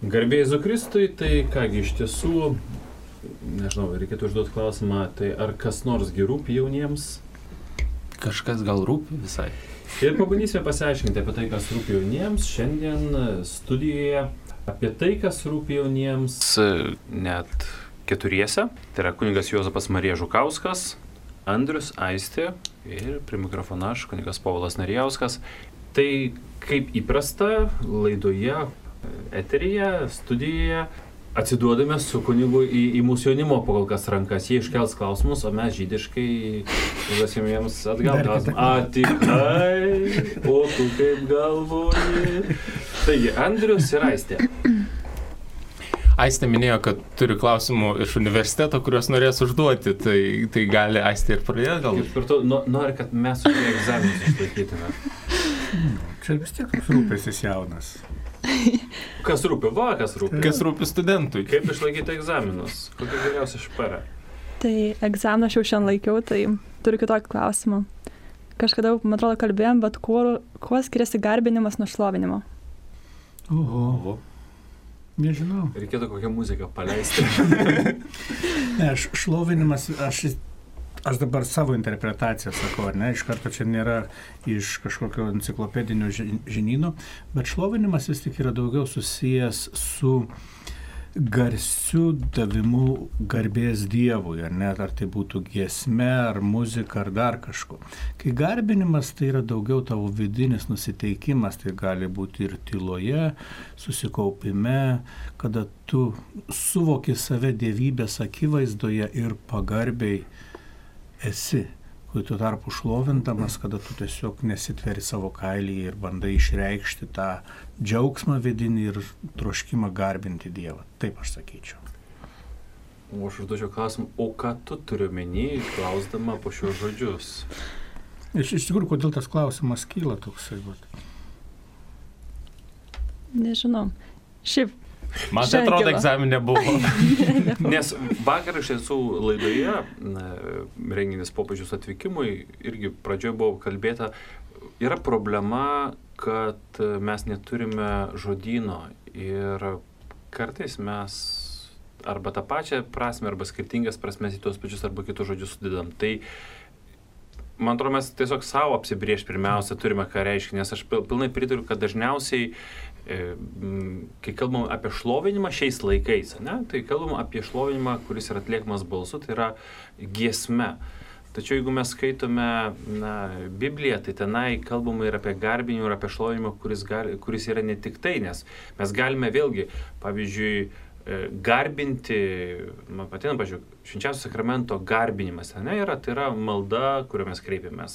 Garbė Jėzui Kristui, tai kągi iš tiesų, nežinau, reikėtų užduoti klausimą, tai ar kas nors rūpi jauniems? Kažkas gal rūpi visai. Ir pabandysime pasiaiškinti apie tai, kas rūpi jauniems. Šiandien studijoje apie tai, kas rūpi jauniems net keturiese. Tai yra kunigas Juozapas Marija Žukauskas, Andrius Aistė ir prie mikrofono aš, kunigas Povilas Narijauskas. Tai kaip įprasta laidoje, eteryje, studijoje atsiduodame su kunigu į mūsų jaunimo kol kas rankas. Jie iškels klausimus, o mes žydiškai užduosim jiems atgal klausimą. A, tikrai, o tu kaip galvoji? Taigi, Andrius ir Aistė. Aistė minėjo, kad turi klausimų iš universiteto, kuriuos norės užduoti, tai gali Aistė ir pradėti gal? Kaip kartu nori, kad mes už egzaminus išlaikytume. Čia vis tiek rūpestis jaunas. Kas rūpi? Kas rūpi? Kas rūpi studentui? Kaip išlaikyti egzaminus? Kokia geriausia špara? Tai egzaminą aš jau šiandien laikiau, tai turiu kitokį klausimą. Kažkada, man atrodo, kalbėjom, bet kuo skiriasi garbinimas nuo šlovinimo? Oho. Nežinau. Reikėtų kokią muziką paleisti. Ne, šlovinimas, aš dabar savo interpretaciją sakau, ar ne, iš karto čia nėra iš kažkokio enciklopedinio žinyno, bet šlovinimas vis tik yra daugiau susijęs su garsiu davimu garbės Dievui, ar net ar tai būtų giesme, ar muzika, ar dar kažko. Kai garbinimas tai yra daugiau tavo vidinis nusiteikimas, tai gali būti ir tyloje, susikaupime, kada tu suvoki save dievybės akivaizdoje ir pagarbiai esi, kai tu tarpu šlovindamas, kada tu tiesiog nesitveri savo kailį ir bandai išreikšti tą džiaugsmą vidinį ir troškimą garbinti Dievą. Taip aš sakyčiau. O aš užduočiau klausimą, o ką tu turi omeny, klausdama po šios žodžius? Iš tikrųjų, kodėl tas klausimas kyla toksai? Nežinau. Šiaip. Man tai atrodo, egzaminė buvo. Nes vakar iš tiesų laidoje, renginys popiežiaus atvykimui, irgi pradžioje buvo kalbėta, yra problema, kad mes neturime žodyno ir kartais mes arba tą pačią prasmę, arba skirtingas prasmes į tuos pačius arba kitus žodžius sudedam. Tai man atrodo, mes tiesiog savo apsibrėžti pirmiausia turime, ką reiškia, nes aš pilnai pritariu, kad dažniausiai kai kalbam apie šlovinimą šiais laikais, ne, tai kalbam apie šlovinimą, kuris yra atliekamas balsu, tai yra giesme. Tačiau jeigu mes skaitome Bibliją, tai tenai kalbama ir apie garbinimą, ir apie šlovinimą, kuris yra ne tik tai, nes mes galime vėlgi, pavyzdžiui, garbinti, man patina, pavyzdžiui, švenčiausio sakramento garbinimas, ne, tai yra malda, kuriuo mes kreipiamės.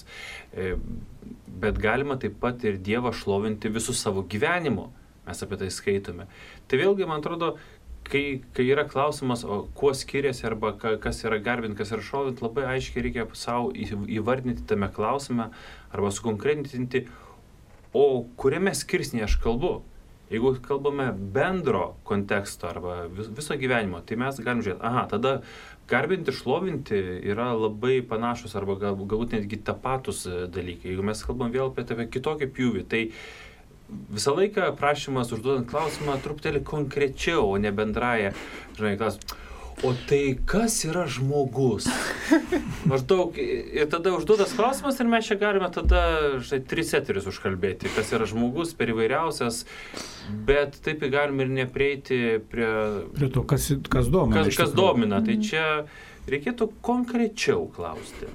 Bet galima taip pat ir Dievą šlovinti visų savo gyvenimu. Mes apie tai skaitome. Tai vėlgi, man atrodo, kai yra klausimas, o kuo skiriasi arba kas yra garbinti, kas yra šlovinti, labai aiškiai reikia savo įvardinti tame klausime arba sukonkretinti, o kuriame skirsnyje aš kalbu. Jeigu kalbame bendro konteksto arba viso gyvenimo, tai mes galim žiūrėti, tada garbinti ir šlovinti yra labai panašus arba galbūt netgi tapatus dalykai. Jeigu mes kalbam vėl apie kitokį pjūvį, tai visą laiką prašymas užduodant klausimą truputėlį konkrečiau, o ne bendraja, klausimą. O tai kas yra žmogus? Maždaug, ir tada užduotas klausimas ir mes čia galime tada 3 eterius užkalbėti, kas yra žmogus per įvairiausias, bet taip galime ir neprieiti prie to, kas domina. Kas domina, tai čia reikėtų konkrečiau klausti.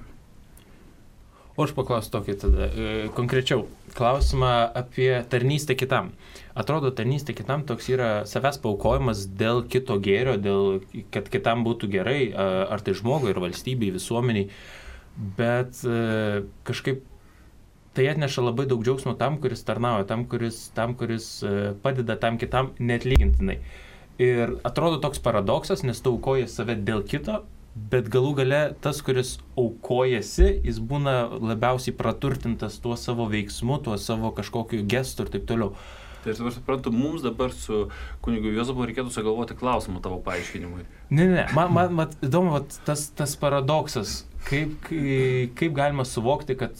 O aš paklausiu tokį tada, konkrečiau klausimą apie tarnystę kitam. Atrodo, tarnystė kitam toks yra savęs paaukojimas dėl kito gėrio, kad kitam būtų gerai, ar tai žmogui, ir valstybei, visuomeniai, bet kažkaip tai atneša labai daug džiaugsmo tam, kuris tarnauja, tam, kuris padeda tam kitam neatlygintinai. Ir atrodo toks paradoksas, nes tu aukoji save dėl kito, bet galų gale tas, kuris aukojasi, jis būna labiausiai praturtintas tuo savo veiksmu, tuo savo kažkokiu gestu ir taip toliau. Tai aš dabar suprantu, mums dabar su kunigu Juozapu reikėtų sugalvoti klausimą tavo paaiškinimui. Ne, man įdomu tas paradoksas, kaip galima suvokti, kad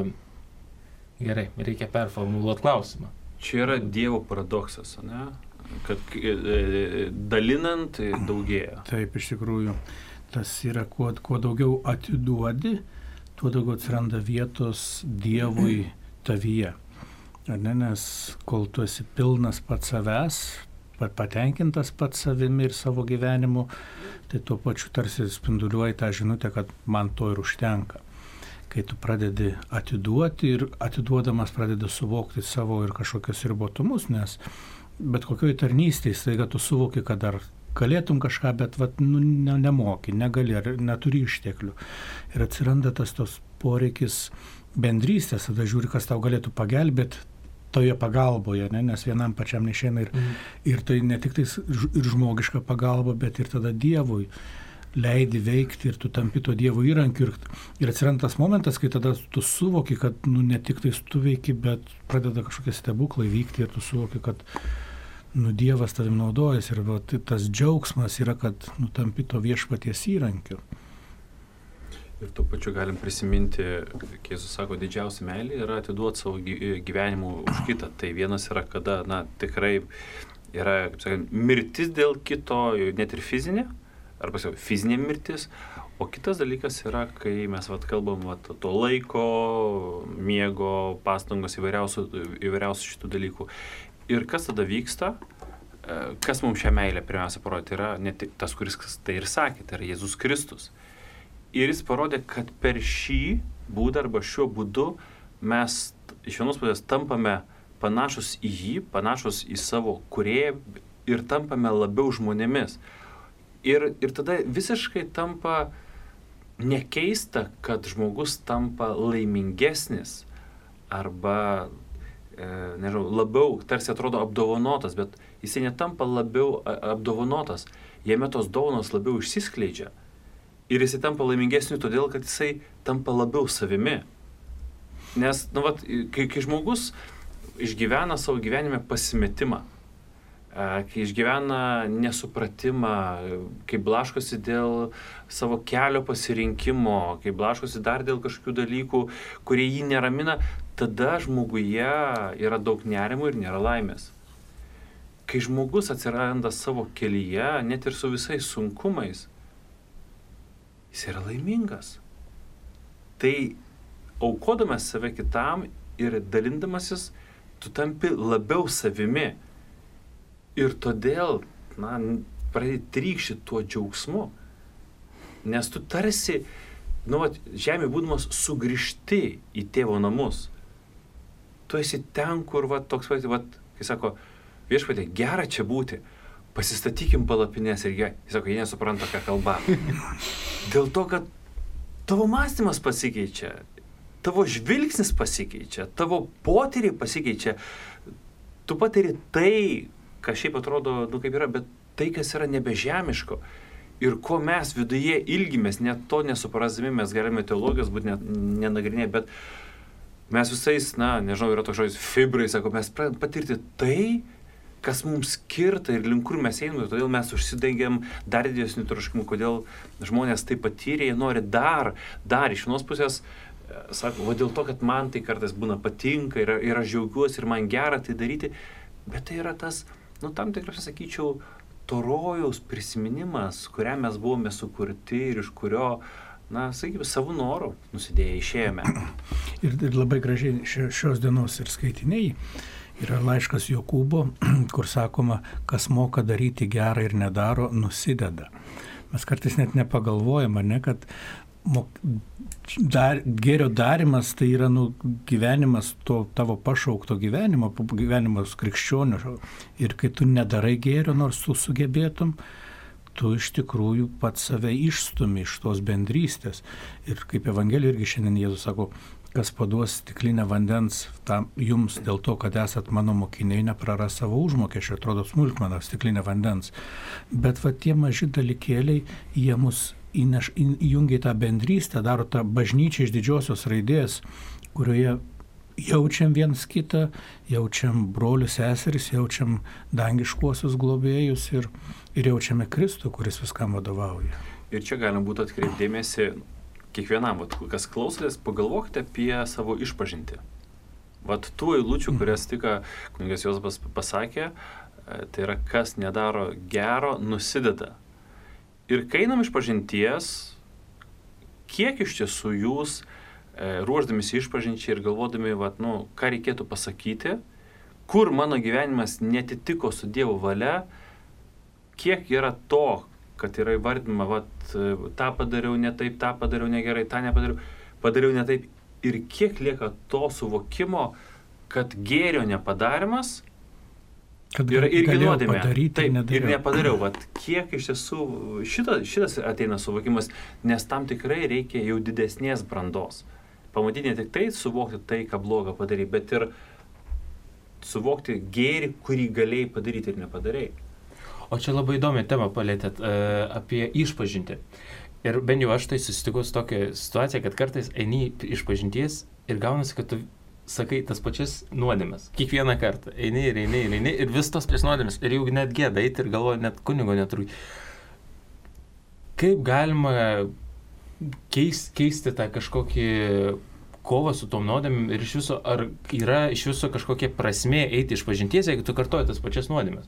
gerai, reikia performuluoti klausimą. Čia yra Dievo paradoksas, ne? kad dalinant daugėja. Taip, iš tikrųjų, tas yra, kuo daugiau atiduodi, tuo daugiau atsiranda vietos Dievui tavyje. Nes kol tu esi pilnas pats savęs, patenkintas pats savimi ir savo gyvenimu, tai tuo pačiu tarsi spinduliuoji tą žinutę, kad man to ir užtenka. Kai tu pradedi atiduoti ir atiduodamas pradedi suvokti savo ir kažkokius ribotumus, nes bet kokioj tarnystėje staiga tu suvoki, kad dar galėtum kažką, bet nemoki, negali, neturi išteklių. Ir atsiranda tas tos poreikis bendrystės, tada žiūri, kas tau galėtų pagelbėti toje pagalboje, nes vienam pačiam neišeina ir tai ne tik tai ir žmogiška pagalba, bet ir tada Dievui leidi veikti ir tu tampi to Dievo įrankiu ir atsiranda tas momentas, kai tada tu suvoki, kad ne tik tai tu veiki, bet pradeda kažkokie stebuklai vykti ir tu suvoki, kad Dievas tavim naudojasi ir tas džiaugsmas yra, kad tampi to viešpaties įrankiu. Ir tuo pačiu galim prisiminti, kai Jėzus sako, didžiausia meilė yra atiduoti savo gyvenimą už kitą. Tai vienas yra, kada, tikrai yra, kaip sakant, mirtis dėl kito, net ir fizinė, arba fizinė mirtis, o kitas dalykas yra, kai mes kalbam to laiko, miego, pastangos įvairiausių šitų dalykų. Ir kas tada vyksta, kas mums šią meilę pirmiausia parodė, yra ne tik tas, kuris tai ir sakė, tai yra Jėzus Kristus. Ir jis parodė, kad per šį būdą arba šiuo būdu mes iš vienos pusės tampame panašus į jį, panašus į savo kūrėją ir tampame labiau žmonėmis. Ir tada visiškai tampa nekeista, kad žmogus tampa laimingesnis arba, labiau, tarsi atrodo apdovanotas, bet jisai netampa labiau apdovanotas, jame tos dovanos labiau išsiskleidžia. Ir jisai tampa laimingesniu todėl, kad jisai tampa labiau savimi. Nes, kai žmogus išgyvena savo gyvenime pasimetimą, kai išgyvena nesupratimą, kai blaškosi dėl savo kelio pasirinkimo, kai blaškosi dar dėl kažkokių dalykų, kurie jį neramina, tada žmoguje yra daug nerimo ir nėra laimės. Kai žmogus atsiranda savo kelyje, net ir su visais sunkumais, jis yra laimingas. Tai aukodamas save kitam ir dalindamasis, tu tampi labiau savimi. Ir todėl, pradedi trykšti tuo džiaugsmu. Nes tu tarsi, žemė būdamas sugrįžti į tėvo namus. Tu esi ten, kur toks, kai sako, viešpatie, gera čia būti. Pasistatykim palapinės ir jis sako, jie nesupranta, ką kalba. Dėl to, kad tavo mąstymas pasikeičia, tavo žvilgsnis pasikeičia, tavo potyriai pasikeičia. Tu patiri tai, kas šiaip atrodo, kaip yra, bet tai, kas yra nebežemiško. Ir ko mes viduje ilgimės, net to nesuprasdami, mes galime teologijos būti nenagrinėję, bet mes visais, yra toks žodis, fibrai, sako, mes pradedam patirti tai, kas mums skirta ir link kur mes einame, todėl mes užsidengiam dar didesnių troškimų, kodėl žmonės tai patyrė, jie nori dar, iš vienos pusės, sako, dėl to, kad man tai kartais būna patinka ir aš džiaugiuosi ir man gera tai daryti, bet tai yra tas, tam tikras, sakyčiau, to rojaus prisiminimas, kuriam mes buvome sukurti ir iš kurio, sakykime, savo norų nusidėję išėjome. Ir labai gražiai šios dienos ir skaitiniai. Yra laiškas Jokūbo, kur sakoma, kas moka daryti gerą ir nedaro, nusideda. Mes kartais net nepagalvojam, kad gėrio darimas tai yra gyvenimas to tavo pašaukto gyvenimo, gyvenimas krikščionio. Ir kai tu nedarai gėrio, nors tu sugebėtum, tu iš tikrųjų pats save išstumi iš tos bendrystės. Ir kaip Evangelijoje irgi šiandien Jėzus sako, kas paduos stiklinę vandens jums dėl to, kad esat mano mokiniai, nepraras savo užmokesčio, atrodo smulkmena, stiklinė vandens. Bet tie maži dalykėliai, jie mus įjungia į tą bendrystę, daro tą bažnyčią iš didžiosios raidės, kurioje jaučiam viens kitą, jaučiam brolius seseris, jaučiam dangiškuosius globėjus ir jaučiame Kristų, kuris viskam vadovauja. Ir čia galim būtų atkreipdėmėsi kiekvienam, kas klausotės, pagalvokite apie savo išpažintį. Tų eilučių, kurias tik kunigas Juozapas pasakė, tai yra, kas nedaro gero, nusideda. Ir kai einam iš pažinties, kiek iš tiesų jūs, ruoždamisi išpažinčiai ir galvodami, ką reikėtų pasakyti, kur mano gyvenimas netitiko su Dievo valia, kiek yra to, kad yra įvardinama, tą padariau ne taip, tą padariau negerai, tą padariau ne taip, ir kiek lieka to suvokimo, kad gėrio nepadarimas yra irgi nuodėmė. Taip, ir nepadariau. Kiek iš tiesų šitas ateina suvokimas, nes tam tikrai reikia jau didesnės brandos. Pamatyti ne tik tai, suvokti tai, ką blogą padarai, bet ir suvokti gėrį, kurį galėjai padaryti ir nepadarėjai. O čia labai įdomią temą palėtėt apie išpažintį. Ir bent jau aš tai susitikau su tokia situacija, kad kartais eini išpažinties ir gaunasi, kad tu sakai tas pačias nuodėmes. Kiekvieną kartą eini ir vis tos prieš nuodėmes. Ir jau net gėda eiti ir galvoju, net kunigo netrūkti. Kaip galima keisti tą kažkokį kovą su tom nuodėmėm ir iš viso, ar yra iš viso kažkokia prasmė eiti išpažinties, jeigu tu kartoji tas pačias nuodėmes?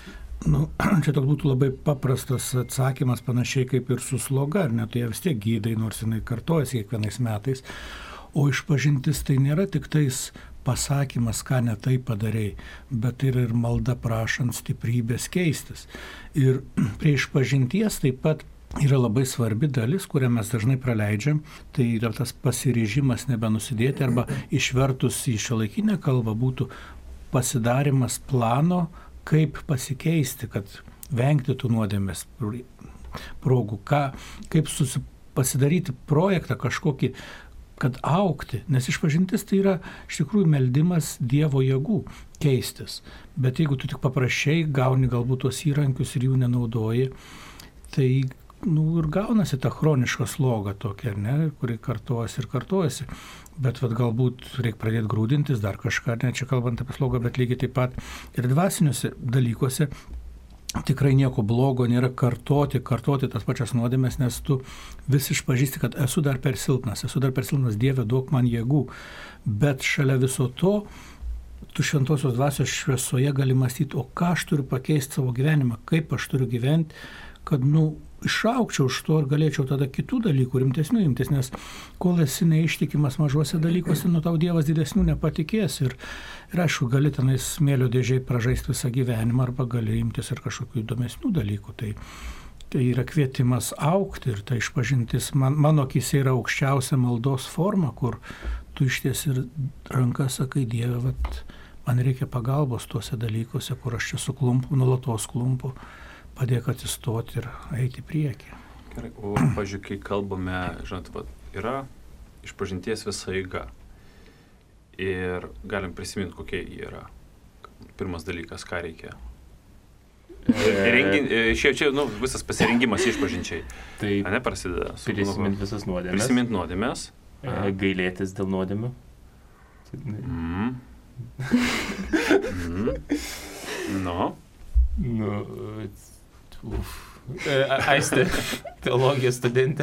Čia toks būtų labai paprastas atsakymas, panašiai kaip ir su sloga, ar ne, tu ją vis tiek gydai, nors jinai kartojasi kiekvienais metais, o išpažintis tai nėra tik tais pasakymas, ką ne taip padarei, bet yra ir malda prašant stiprybės keistis. Ir prie išpažinties taip pat yra labai svarbi dalis, kurią mes dažnai praleidžiam, tai yra tas pasiryžimas nebenusidėti, arba išvertus į šiuolaikinę kalbą būtų pasidarimas plano, kaip pasikeisti, kad vengti tų nuodėmės progų, kaip pasidaryti projektą kažkokį, kad augti, nes išpažintis tai yra iš tikrųjų meldimas Dievo jėgų keistis, bet jeigu tu tik paprašai, gauni galbūt tuos įrankius ir jų nenaudoji, tai ir gaunasi ta chroniška sloga tokia, ne, kuri kartojasi. Bet galbūt reikia pradėti grūdintis, dar kažką, ne čia kalbant apie slogą, bet lygiai taip pat ir dvasiniuose dalykuose tikrai nieko blogo nėra kartoti tas pačias nuodėmes, nes tu vis išpažįsti, kad esu dar per silpnas, Dieve, duok man jėgų. Bet šalia viso to, tu šventosios dvasios šviesoje gali mąstyti, o ką aš turiu pakeisti savo gyvenimą, kaip aš turiu gyventi, kad išaugčiau už to ir galėčiau tada kitų dalykų rimtesnių imtis, nes kol esi neištikimas mažuose dalykuose, tau Dievas didesnių nepatikės ir aišku, gali tenais smėlio dėžiai pražaisti visą gyvenimą arba gali imtis ir kažkokių įdomesnių dalykų. Tai yra kvietimas augti ir tai išpažintis mano akyse yra aukščiausia maldos forma, kur tu ištiesi ir ranką sakai, Dieve, man reikia pagalbos tuose dalykuose, kur aš čia suklumpu, nuolatos klumpu. Padėk atsistoti ir eiti į priekį. Gerai, o pažiūrėk, kai kalbame, yra išpažinties visa eiga. Ir galim prisiminti, kokia ji yra. Pirmas dalykas, ką reikia. Čia visas pasirengimas išpažinčiai. Taip, prasideda. Prisiminti visas nuodėmes. Prisiminti nuodėmes. Gailėtis dėl nuodėmių. Aistė, teologijos studentė.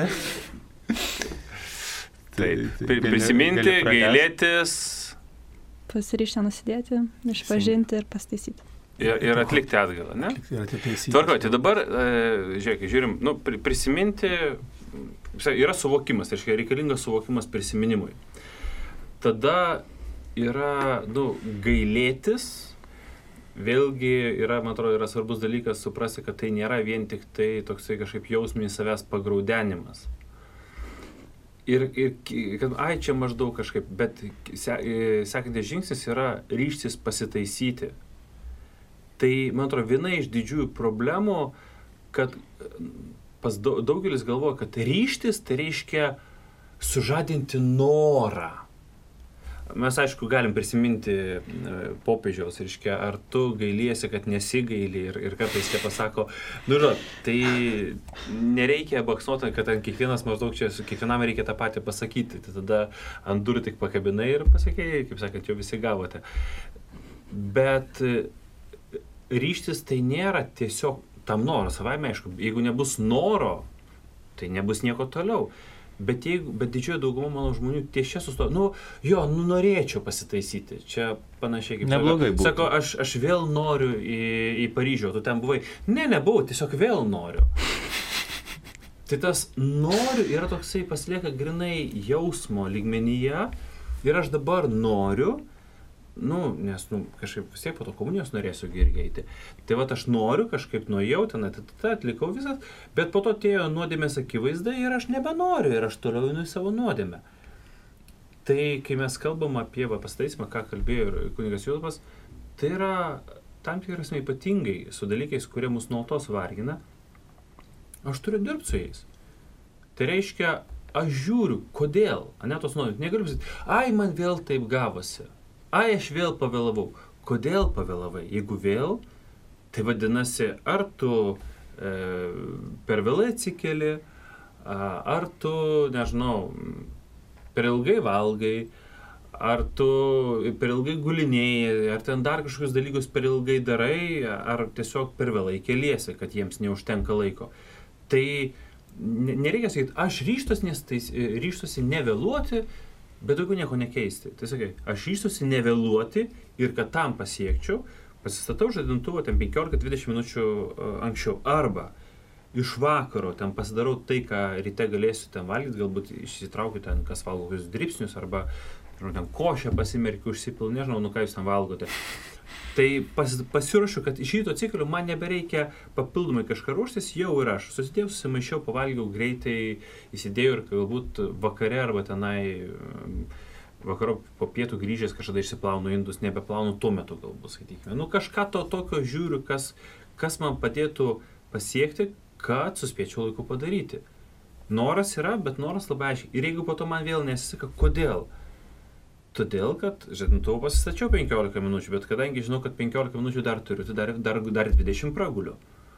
Taip, prisiminti, gailėtis. Pasiryžti nusidėti, išpažinti ir pastaisyti. Ir atlikti atgalą, ne? Tvarkoj, tai dabar, žiūrim, prisiminti, yra suvokimas, tai reikalingas suvokimas prisiminimui. Tada yra, gailėtis. Vėlgi yra, man atrodo, yra svarbus dalykas suprasti, kad tai nėra vien tik tai toksai kažkaip jausminis savęs pagraudenimas. Ir kad, čia maždaug kažkaip, bet sekantis žingsnis yra ryžtis pasitaisyti. Tai, man atrodo, viena iš didžiųjų problemų, kad pas daugelis galvoja, kad ryžtis tai reiškia sužadinti norą. Mes, aišku, galim prisiminti popiežiaus, reiškia, ar tu gailiesi, kad nesigaili ir kartais jie pasako, tai nereikia baksnuoti, kad ant kiekvienas maždaug čia, kiekvienam reikia tą patį pasakyti, tai tada ant durų tik pakabinai ir pasakėjai, kaip sakant, jau visi gavote. Bet ryžtis tai nėra tiesiog tam noro, savaime, aišku, jeigu nebus noro, tai nebus nieko toliau. Bet didžioji dauguma mano žmonių ties čia sustoja. Norėčiau pasitaisyti. Čia panašiai kaip neblogai būtų. Sako, aš vėl noriu į Paryžių, tu ten buvai. Nebuvau, tiesiog vėl noriu. Tai tas noriu yra toksai pasilieka grinai jausmo lygmenyje ir aš dabar noriu, nes kažkaip vis tiek po to komunijos norėsiu irgi eiti. Tai aš noriu, kažkaip nuėjau, ten atlikau visas, bet po to atėjo nuodėmės akivaizda ir aš nebenoriu ir aš toliau einu į savo nuodėmę. Tai kai mes kalbam apie pasitaisymą, ką kalbėjo ir kunigas Juozapas, tai yra tam tikras ypatingai su dalykais, kurie mus nuolatos vargina, aš turiu dirbti su jais. Tai reiškia, aš žiūriu, kodėl, tos nuodėmės, negaliu pasakyti, man vėl taip gavosi. Aš vėl pavėlavau. Kodėl pavėlavai? Jeigu vėl, tai vadinasi, ar tu per vėlai atsikeli, ar tu, nežinau, per ilgai valgai, ar tu per ilgai gulinėjai, ar ten dar kažkokius dalykus per ilgai darai, ar tiesiog per vėlai keliesi, kad jiems neužtenka laiko. Tai nereikia sakyti, aš ryžtuosi nevėluoti, bet daugiau nieko nekeisti. Tai sakai, aš ryžtuosi nevėluoti ir kad tam pasiekčiau, pasistatau žadintuvą ten 15-20 minučių anksčiau. Arba iš vakaro ten pasidarau tai, ką ryte galėsiu ten valgyti, galbūt išsitraukiu ten, kas valgo kokius dribsnius, arba ten košę pasimerkiu, užsipil, nežinau, ką jūs ten valgote. Tai pasiruošiu, kad iš ryto atsikeliu, man nebereikia papildomai kažką ruoštis, jau ir aš. Susidėjau, susimaišiau, pavalgiau greitai, įsidėjau ir galbūt vakare arba tenai vakaro po pietų grįžęs kažkada išsiplaunu indus, nebeplaunu tuo metu galbūt, sakykime. Kažką tokio žiūriu, kas man padėtų pasiekti, kad suspėčiau laiku padaryti. Noras yra, bet noras labai aiškiai. Ir jeigu po to man vėl nesiseka, kodėl? Todėl, kad žadintuvą pasistačiau 15 minučių, bet kadangi žinau, kad 15 minučių dar turiu, tai dar 20 praguliu.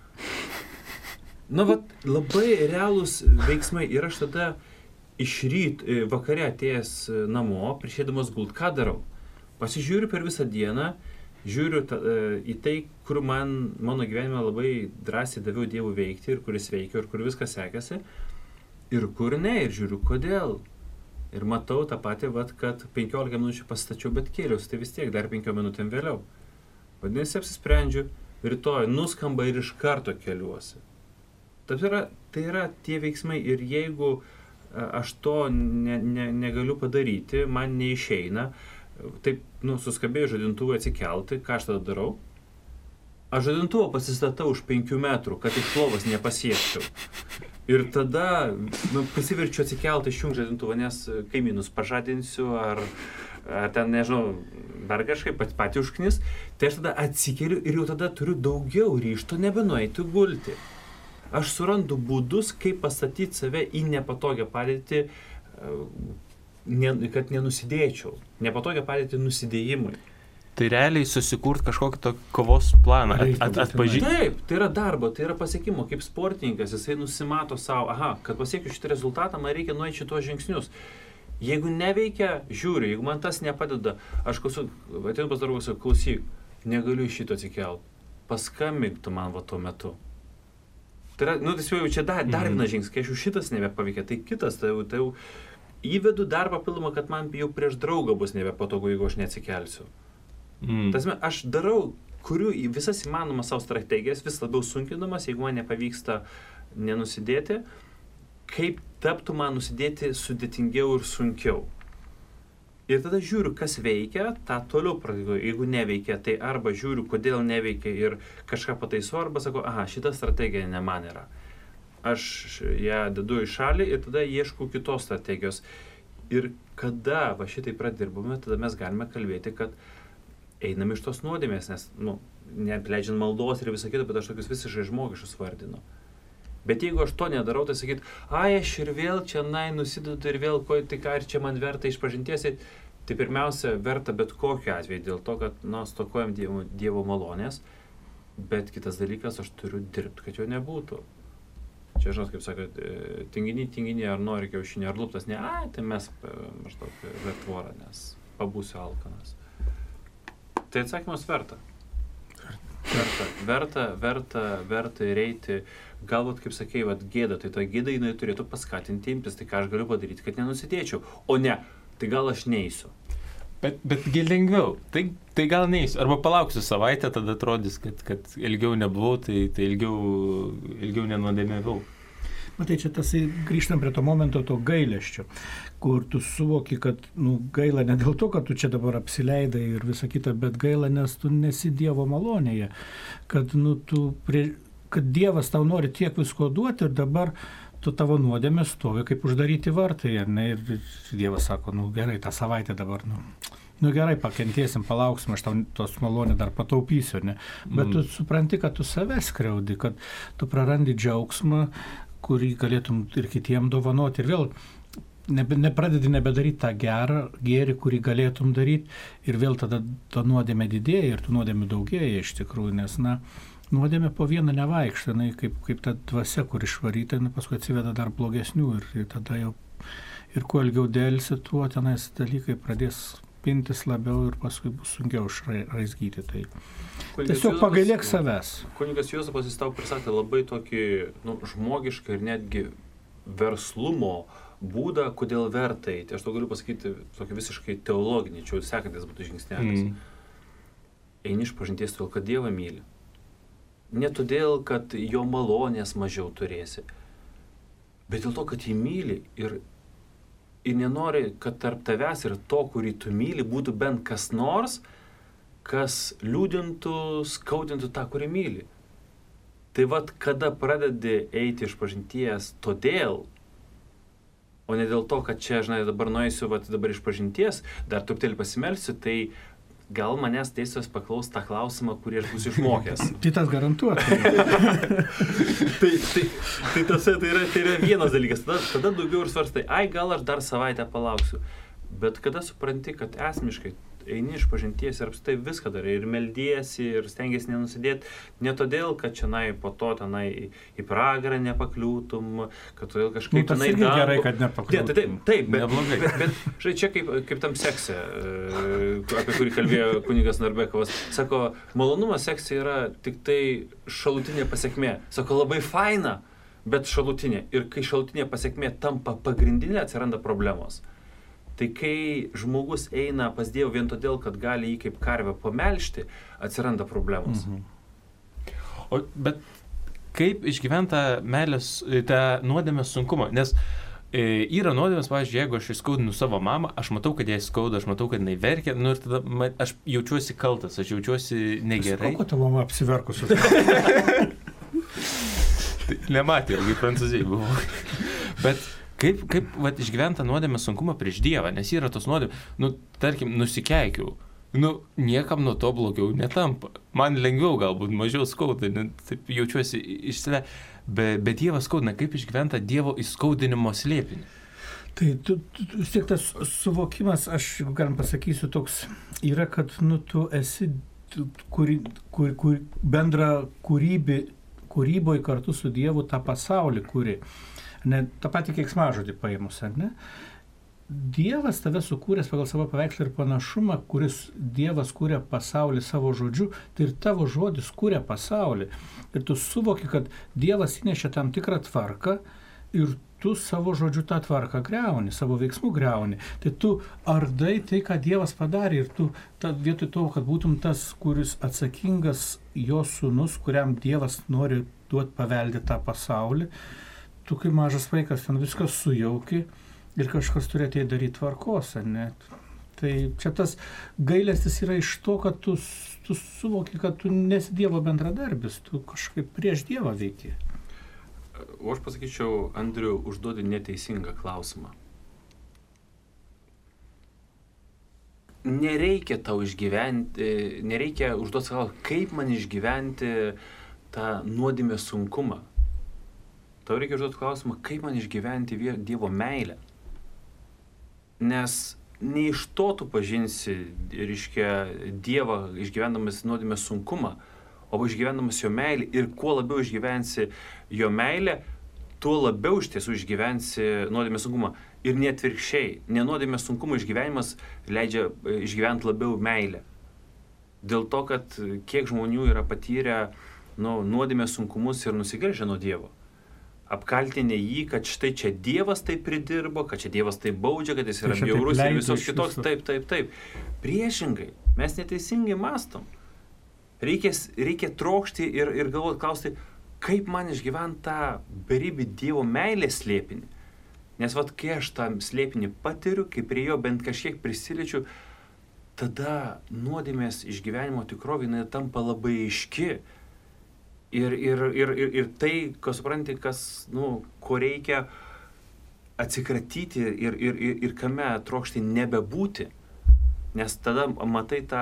Labai realūs veiksmai ir aš tada vakare atėjęs namo, priešėdamas gult, ką darau? Pasižiūriu per visą dieną, žiūriu į tai, kur mano gyvenime labai drąsiai daviau Dievui veikti ir kuris veikia ir kur viskas sekasi ir kur ne, ir žiūriu, kodėl. Ir matau tą patį, kad 15 minučių pasistačiau, bet kėliausi, tai vis tiek dar 5 minutėm vėliau. Vadinasi, apsisprendžiu, rytoj nuskamba ir iš karto keliuosi. Tai yra tie veiksmai ir jeigu aš to negaliu padaryti, man neišeina, taip, suskambėjau žadintuvą atsikelti, ką aš tada darau? Aš žadintuvą pasistatau už 5 metrų, kad iš lovos nepasiekčiau. Ir tada pasiverčiu atsikelti išjungti žadintuvą, nes kaimynus pažadinsiu, ar ten, nežinau, dar kažkaip patį užknis. Tai aš tada atsikeliu ir jau tada turiu daugiau ryžto nebenueiti gulti. Aš surandu būdus, kaip pastatyti save į nepatogią padėtį, kad nenusidėčiau. Nepatogią padėtį nusidėjimui. Tai realiai susikurt kažkokį kovos planą, atpažinti. Taip, tai yra darbo, tai yra pasiekimo. Kaip sportininkas, jisai nusimato savo, kad pasiekiu šitą rezultatą, man reikia nueiti šitos žingsnius. Jeigu neveikia, žiūriu, jeigu man tas nepadeda, aš ateinu pas darbą, sakau, klausyk, negaliu iš šito atsikelti. Paskambink tu man tuo metu. Tai yra, tai čia dar vienas žingsnis, kai aš jau šitas nebepaveikia, tai kitas, tai jau įvedu dar papildomą, kad man jau prieš draugą bus nebepatogu, jeigu aš neatsikelsiu. Tasme, aš kuriu visas įmanomas savo strategijas, vis labiau sunkinamas, jeigu man nepavyksta nenusidėti, kaip taptų man nusidėti sudėtingiau ir sunkiau. Ir tada žiūriu, kas veikia, tą toliau pradėjau. Jeigu neveikia, tai arba žiūriu, kodėl neveikia ir kažką pataisu, arba sakau, šita strategija ne man yra. Aš ją dedu į šalį ir tada ieškau kitos strategijos. Ir kada šitai pradirbame, tada mes galime kalbėti, kad einam iš tos nuodėmės, nes, neapleidžiant maldos ir visą kitą, bet aš tokius visiškai žmogiškus vardinu. Bet jeigu aš to nedarau, tai sakyt, aš ir vėl čia nusidedu ir vėl, tai ką ir čia man verta išpažinties, tai pirmiausia, verta bet kokiu atveju, dėl to, kad, stokojam Dievo malonės, bet kitas dalykas, aš turiu dirbti, kad jo nebūtų. Čia, žinot, kaip sakot, tinginį, ar nori kiaušinį, ar luptas, ne, tai mes maždaug vertvorą, nes pabūsiu alkanas. Tai atsakymas verta. verta ir eiti. Galbūt, kaip sakei, gėda, tai ta gėda jinai turėtų paskatinti imtis, tai ką aš galiu padaryti, kad nenusidėčiau. O ne, tai gal aš neisiu. Betgi lengviau, tai gal neisiu. Arba palauksiu savaitę, tada atrodys, kad ilgiau nebuvau, tai ilgiau nenuodėmėvau. Matai, čia tasai grįžtam prie to momento to gailesčio, kur tu suvoki, kad gaila ne dėl to, kad tu čia dabar apsileidai ir visa kita, bet gaila, nes tu nesi Dievo malonėje, kad, kad Dievas tau nori tiek visko duoti ir dabar tu tavo nuodėmė stovi kaip uždaryti vartai, ne? Ir Dievas sako, gerai, tą savaitę dabar, gerai, pakentėsim, palauksim, aš tau tos malonę dar pataupysiu, ne? Bet tu supranti, kad tu save skriaudi, kad tu prarandi džiaugsmą, kurį galėtum ir kitiem dovanoti. Ir vėl nepradedi nebedaryti tą gėrį, kurį galėtum daryti. Ir vėl tada ta nuodėmė didėja ir tų nuodėmių daugėja iš tikrųjų. Nes, nuodėmė po vieną nevaikšta, kaip ta dvasia, kur išvaryta, paskui atsiveda dar blogesnių. Ir tada jau, ir kuo ilgiau dėlsi, tuo tenais dalykai pradės pintis labiau ir paskui bus sunkiau išraizgyti. Tai tiesiog pagailėk savęs. Kunigas Juozapas jis tau pristatė labai tokį žmogišką ir netgi verslumo būdą, kodėl verta eiti. Aš to galiu pasakyti tokį visiškai teologinį, čia sekantis būtų žingsnelis. Eini išpažinties todėl, kad Dievą myli. Ne todėl, kad jo malonės mažiau turėsi, bet dėl to, kad jį myli ir nenori, kad tarp tavęs ir to, kurį tu myli, būtų bent kas nors, kas liūdintų, skaudintų tą, kurį myli. Tai kada pradedi eiti išpažinties todėl, o ne dėl to, kad čia, žinai, dabar nueisiu, dabar išpažinties, dar truputėlį pasimelsiu, tai gal manęs teisės paklaus tą klausimą, kurį aš būsiu išmokęs. Tai tas garantuotai. tai yra vienas dalykas. Tada daugiau ir svarstai, gal aš dar savaitę palauksiu. Bet kada supranti, kad esmiškai eini išpažinties ir apstai viską darai, ir meldiesi, ir stengiesi nenusidėti, ne todėl, kad čianai po to tenai į pragarą nepakliūtum, kad todėl kažkaip tenai gerai, kad nepakliūtum. Taip, bet štai čia kaip tam sekse, apie kurį kalbėjo kunigas Narbekovas, sako, malonumas sekse yra tik tai šalutinė pasekmė. Sako, labai faina, bet šalutinė. Ir kai šalutinė pasekmė tampa pagrindinė, atsiranda problemos. Tai kai žmogus eina pas Dievą vien todėl, kad gali jį kaip karvę pamelžti, atsiranda problemos. Bet kaip išgyventa meilės, tą nuodėmės sunkumą? Nes yra nuodėmės, pavyzdžiui, jeigu aš įskaudinu savo mamą, aš matau, kad jai skauda, aš matau, kad jinai verkia, ir tada aš jaučiuosi kaltas, aš jaučiuosi negerai. Ko tavo mama apsiverkusi? Nematė, ilgai Prancūzijai buvo. Bet Kaip išgyventa nuodėmės sunkumą prieš Dievą, nes yra tos nuodėmės, tarkim, nusikeikiau, niekam nuo to blogiau netampa. Man lengviau galbūt, mažiau skauda, taip jaučiuosi iš save, bet Dievas skaudina, kaip išgyventa Dievo įskaudinimo slėpinį. Tai vis tiek tas suvokimas, aš galim pasakysiu, toks yra, kad tu esi bendra kūryboje kartu su Dievu tą pasaulį kuri. Ne, tą patį keiksmažodį paėmus, ar ne? Dievas tave sukūręs pagal savo paveikslą ir panašumą, kuris Dievas kūrė pasaulį savo žodžiu, tai ir tavo žodis kūrė pasaulį. Ir tu suvoki, kad Dievas įnešė tam tikrą tvarką ir tu savo žodžiu tą tvarką griauni, savo veiksmų griauni. Tai tu ardai tai, ką Dievas padarė ir tu vietoj to, kad būtum tas, kuris atsakingas jo sūnus, kuriam Dievas nori duoti paveldį tą pasaulį, tu kaip mažas vaikas ten viskas sujauki ir kažkas turi ateit daryti tvarkos, ne? Tai čia tas gailestis yra iš to, kad tu suvoki, kad tu nesi Dievo bendradarbis, tu kažkaip prieš Dievą veiki. O aš pasakyčiau, Andriu, užduodi neteisingą klausimą. Nereikia tau išgyventi, nereikia užduoti savo, kaip man išgyventi tą nuodėmės sunkumą. Tau reikia užduoti klausimą, kaip man išgyventi Dievo meilę. Nes ne iš to tu pažinsi, reiškia, Dievą išgyvendamas nuodėmės sunkumą, o išgyvendamas jo meilę ir kuo labiau išgyvensi jo meilę, tuo labiau iš tiesų išgyvensi nuodėmės sunkumą. Ir ne atvirkščiai, nenuodėmės sunkumo išgyvenimas leidžia išgyventi labiau meilę. Dėl to, kad kiek žmonių yra patyrę nuodėmės sunkumus ir nusigręžę nuo Dievo. Apkaltinę jį, kad štai čia Dievas taip pridirbo, kad čia Dievas taip baudžia, kad jis yra bjaurus ir visos kitoks. Taip. Priešingai, mes neteisingai mąstom. Reikia trokšti ir galvoti, klausti, kaip man išgyventi tą beribį Dievo meilės slėpinį. Nes kai aš tą slėpinį patiriu, kai prie jo bent kažkiek prisiliečiu, tada nuodėmės išgyvenimo tikrovė tampa labai aiški. Ir tai, ką supranti, ko reikia atsikratyti ir kame trokšti nebebūti. Nes tada matai tą,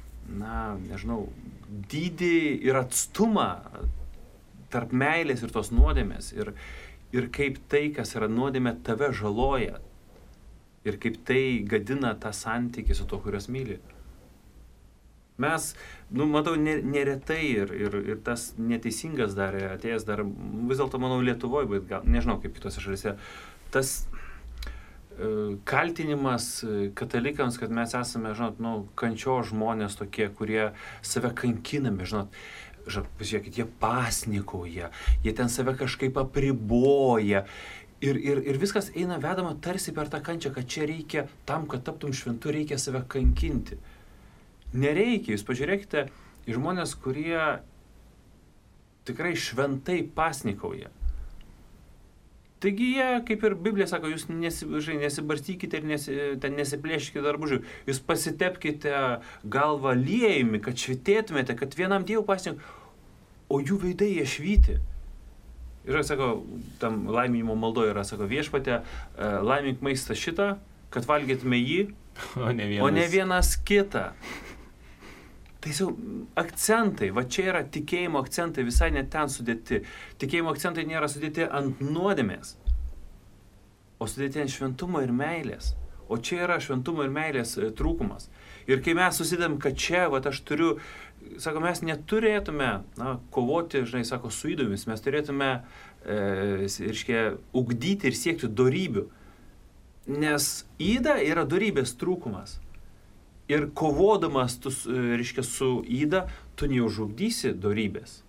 dydį ir atstumą tarp meilės ir tos nuodėmės. Ir kaip tai, kas yra nuodėmė, tave žaloja. Ir kaip tai gadina tą santykį su to, kurios myli. Mes, matau, neretai ir tas neteisingas atėjęs dar, vis dėlto, manau, Lietuvoje, bet gal, nežinau, kaip kitose šalyse, tas kaltinimas katalikams, kad mes esame, kančios žmonės tokie, kurie save kankiname, pasižiūrėkit, jie pasnikauja, jie ten save kažkaip apriboja. Ir viskas eina vedama tarsi per tą kančią, kad čia reikia, tam, kad taptum šventu, reikia save kankinti. Nereikia, jūs pažiūrėkite į žmonės, kurie tikrai šventai pasnikauja. Taigi jie, kaip ir Biblija sako, jūs nesibarstykite ir ten nesiplėškite darbužių, jūs pasitepkite galvą aliejumi, kad švitėtumėte, kad vienam Dievui pasnikauja, o jų veidai jie švyti. Ir sako, tam laiminimo maldoje yra, sako, Viešpatie, laimink maistą šitą, kad valgytume jį, o ne vienas kitą. Tai jau akcentai, čia yra tikėjimo akcentai, visai net ten sudėti. Tikėjimo akcentai nėra sudėti ant nuodėmės, o sudėti ant šventumo ir meilės. O čia yra šventumo ir meilės trūkumas. Ir kai mes susidėm, kad čia, aš turiu, sako, mes neturėtume kovoti, su įdomis, mes turėtume ugdyti ir siekti dorybių. Nes įda yra dorybės trūkumas. Ir kovodamas su įda, tu neužugdysi dorybės.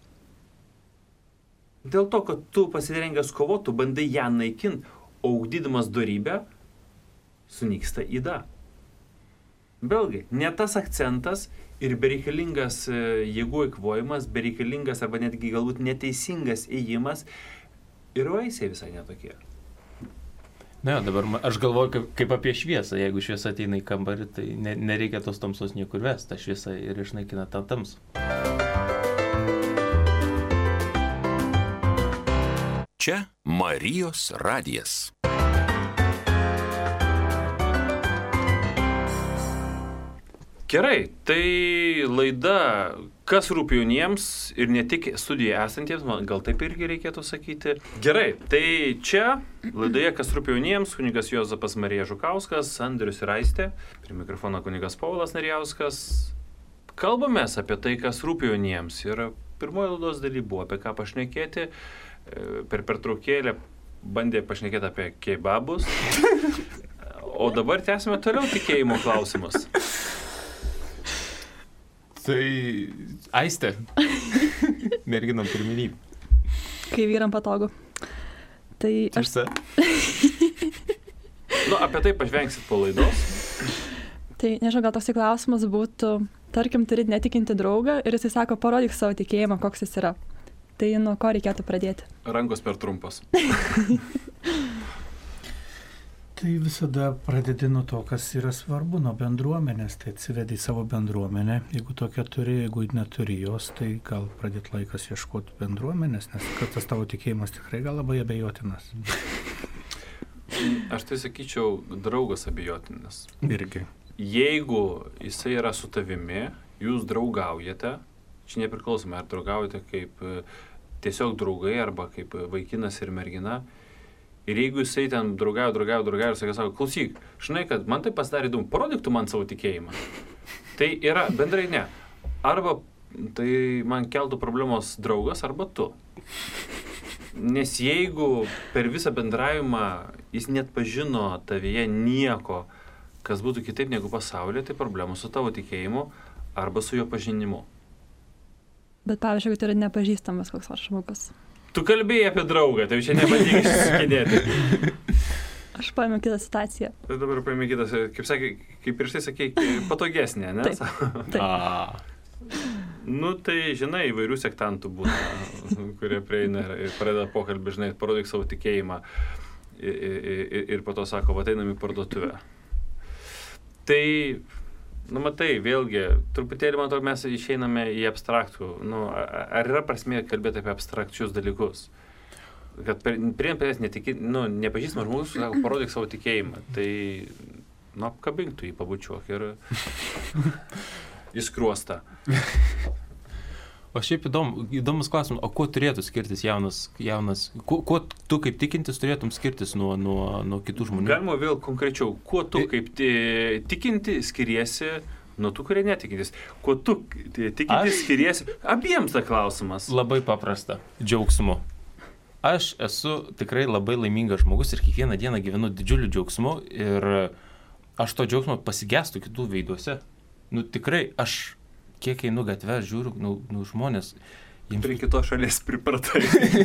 Dėl to, kad tu pasirengęs kovoti, tu bandai ją naikinti, o ugdydamas dorybę, sunyksta įda. Vėlgi, ne tas akcentas ir bereikalingas jėgų eikvojimas, bereikalingas arba netgi galbūt neteisingas ėjimas ir vaisiai visai netokie. Na, dabar aš galvoju kaip apie šviesą. Jeigu šviesa ateina į kambarį, tai nereikia tos tamsos niekur vesti. Ta šviesa ir išnaikina tą tamsą. Čia Marijos radijas. Gerai, tai laida Kas rūpi jauniems ir ne tik studijoje esantiems, gal taip irgi reikėtų sakyti. Gerai, tai čia laidoje Kas rūpi jauniems, kunigas Juozapas Marija Žukauskas, Andrius ir Aistė, prie mikrofono kunigas Paulas Narijauskas. Kalbamės apie tai, kas rūpi jauniems. Ir pirmoji laidos daly buvo apie ką pašnekėti. Per pertraukėlę bandė pašnekėti apie kebabus. O dabar tęsime toliau tikėjimo klausimus. Tai Aistė, merginom pirmenybė. Kai vyram patogu. Tai aš... Apie tai pažvengsit po laidos. Tai nežinau, gal toksai klausimas būtų, tarkim, turi netikinti draugą ir jisai sako, parodyk savo tikėjimą, koks jis yra. Tai nuo ko reikėtų pradėti? Rankos per trumpos. Tai visada pradedi nuo to, kas yra svarbu, nuo bendruomenės. Tai atsivedi į savo bendruomenę. Jeigu tokia turi, jeigu neturi jos, tai gal pradėti laikas ieškoti bendruomenės, nes kad tas tavo tikėjimas tikrai gal labai abejotinas. Aš tai sakyčiau, draugas abejotinas. Irgi. Jeigu jisai yra su tavimi, jūs draugaujate, čia nepriklausomai, ar draugaujate kaip tiesiog draugai arba kaip vaikinas ir mergina. Ir jeigu jisai ten draugauja ir sako, klausyk, žinai, kad man tai pasidarė įdomu, parodyk tu man savo tikėjimą. Tai yra bendrai ne. Arba tai man keltų problemos draugas, arba tu. Nes jeigu per visą bendravimą jis net pažino tavyje nieko, kas būtų kitaip negu pasaulyje, tai problemų su tavo tikėjimu arba su jo pažinimu. Bet pavyzdžiui, kad yra nepažįstamas koks nors žmogus. Tu kalbėjai apie draugą, tai čia nebandyk išsikinėti. Aš paėmiau kitą situaciją. Tai dabar paėmė kitas, kaip prieš tai sakei, patogesnė, ne? Taip. Nu, tai, žinai, įvairių sektantų būna, kurie prieina ir pradeda pokalbį, žinai, parodyk savo tikėjimą ir po to sako, va, einam į parduotuvę. Tai, nu, matai, vėlgi, truputėlį, man atrodo, mes išeiname į abstraktų. Nu, ar yra prasmė kalbėti apie abstrakčius dalykus? Kad prie nepažįstamas žmogus, sako, parodyk savo tikėjimą. Tai, nu, apkabink tu jį, pabučiuok ir įskruostą. O šiaip įdomus klausimas, o kuo turėtų skirtis jaunas, kuo tu kaip tikintis turėtum skirtis nuo kitų žmonių? Galima vėl konkrečiau, kuo tu kaip tikinti skiriesi nuo tų, kurie netikintis? Kuo tu tikintis skiriesi? Abiems tą klausimas. Labai paprasta. Džiaugsmu. Aš esu tikrai labai laimingas žmogus ir kiekvieną dieną gyvenu didžiuliu džiaugsmu ir aš to džiaugsmo pasigestu kitų veiduose. Nu tikrai, aš kiek einu gatvę, žiūriu, žmonės... Prie kitos šalies pripratai.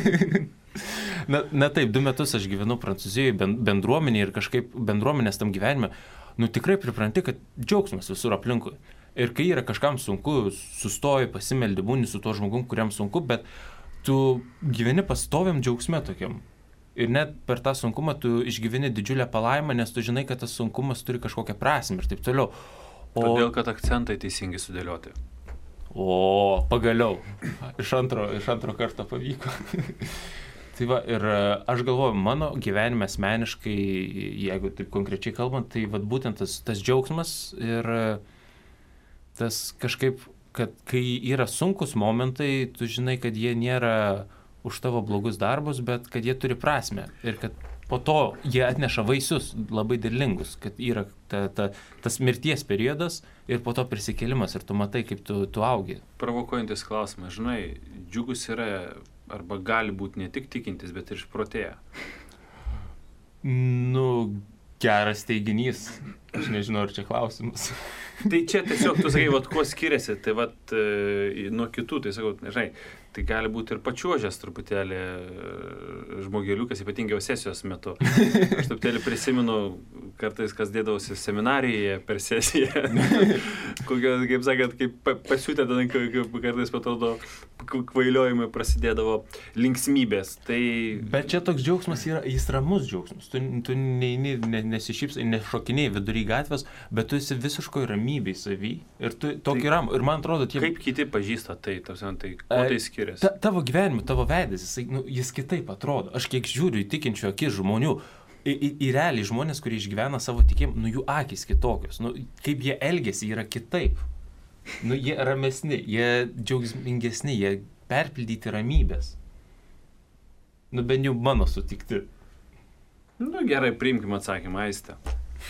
Na taip, 2 metus aš gyvenu Prancūzijoje bendruomenėje ir kažkaip bendruomenės tam gyvenime, tikrai pripranti, kad džiaugsmas visur aplinkui. Ir kai yra kažkam sunku, sustoji, pasimeldi, būni su tuo žmogum, kuriam sunku, bet tu gyveni pastoviam džiaugsme tokiam. Ir net per tą sunkumą tu išgyveni didžiulę palaimą, nes tu žinai, kad tas sunkumas turi kažkokią prasmę ir taip toliau. Todėl, kad akcentai teisingai sudėlioti. O, pagaliau. Iš antro karto pavyko. Tai va, ir aš galvoju, mano gyvenime asmeniškai, jeigu taip konkrečiai kalbant, tai va, būtent tas džiaugsmas ir tas kažkaip, kad kai yra sunkus momentai, tu žinai, kad jie nėra už tavo blogus darbus, bet kad jie turi prasmę ir kad po to jie atneša vaisius labai derlingus, kad yra tas mirties periodas ir po to prisikėlimas ir tu matai, kaip tu augi. Provokuojantis klausimas, žinai, džiugus yra arba gali būti ne tik tikintis, bet ir išprotėję. Nu, geras teiginys. Aš nežinau, ar čia klausimas. Tai čia tiesiog tu sakai, kuo skiriasi, tai nuo kitų, tai sakau, nežinai, tai gali būti ir pačiuožęs truputėlį žmogeliukas, ypatingai sesijos metu. Aš truputėlį prisimenu kartais, kas dėdavosi seminarijoje per sesiją. Kaip sakant, kaip pasiūtė, kartais patrodo kvailiojimai prasidėdavo linksmybės. Tai... Bet čia toks džiaugsmas yra, jis ramus džiaugsmas. Tu nesišypsai, nešokiniai vidury gatvės, bet tu esi visiškoj ramybėj savy. Ir tu tokį ramų. Ir man atrodo, kaip kiti pažįsta tai, kuo tai skiriasi? Tavo gyvenime, tavo veidas, jis kitaip atrodo. Aš kiek žiūriu į tikinčių akis žmonių, į realiai žmonės, kurie išgyvena savo tikėjimą, jų akys kitokios. Kaip jie elgiasi, yra kitaip. Jie ramesni, jie džiaugsmingesni, jie perpildyti ramybės. Bent jau mano sutikti. Gerai, priimkim atsakymą, Aiste.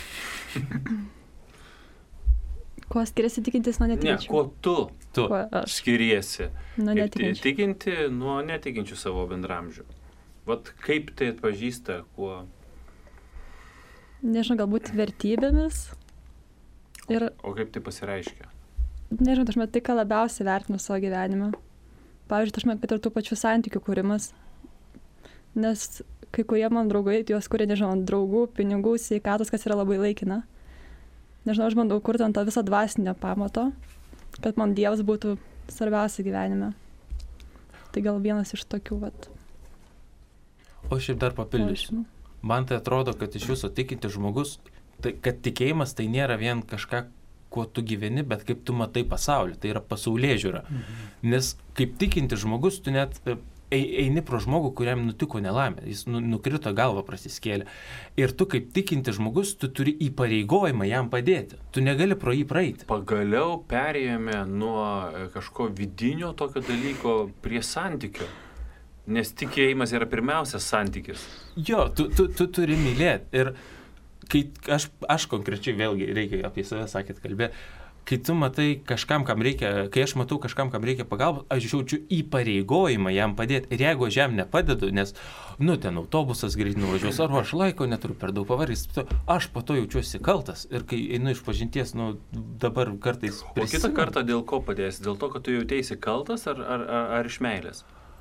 Kuo skiriasi tikintis nuo netikinčių? Ne, kuo tu skiriesi nuo netikinčių. Tikinti nuo netikinčių savo bendramžių. Vat kaip tai atpažįsta, kuo... Nežinau, galbūt vertybėmis. O kaip tai pasireiškia? Nežinau, tai, ką labiausiai vertinu savo gyvenime. Pavyzdžiui, kad ir tų pačių santykių kūrimas. Nes kai kurie man draugai, jos kuria, nežinau, draugų, pinigų, sveikatos, kas yra labai laikina. Nežinau, aš bandau kurti ant tą visą dvasinę pamato, kad man Dievas būtų svarbiausia gyvenime. Tai gal vienas iš tokių, vat. O šiaip dar papildysiu. Man tai atrodo, kad iš jūsų tikinti žmogus, kad tikėjimas tai nėra vien kažką, kuo tu gyveni, bet kaip tu matai pasaulį. Tai yra pasaulėžiūra. Nes kaip tikinti žmogus, tu net... eini pro žmogų, kuriam nutiko nelaimė, jis nukrito galvą prasiskėlė. Ir tu kaip tikinti žmogus, tu turi įpareigojimą jam padėti. Tu negali pro jį praeiti. Pagaliau perėjome nuo kažko vidinio tokio dalyko prie santykio. Nes tikėjimas yra pirmiausias santykis. Jo, tu turi mylėti. Ir kai aš konkrečiai vėlgi reikia apie save sakėt kalbėti, kai tu matai kažkam, kam reikia, kai aš matau kažkam, kam reikia pagalbos, aš jaučiu įpareigojimą jam padėti. Ir jeigu aš jam nepadedu, nes, ten autobusas greit nuvažiuos, arba aš laiko neturiu per daug pavargęs, aš po to jaučiuosi kaltas. Ir kai einu iš pažinties, dabar kartais... O kitą kartą dėl ko padėsi? Dėl to, kad tu jautėsi kaltas ar iš meilės?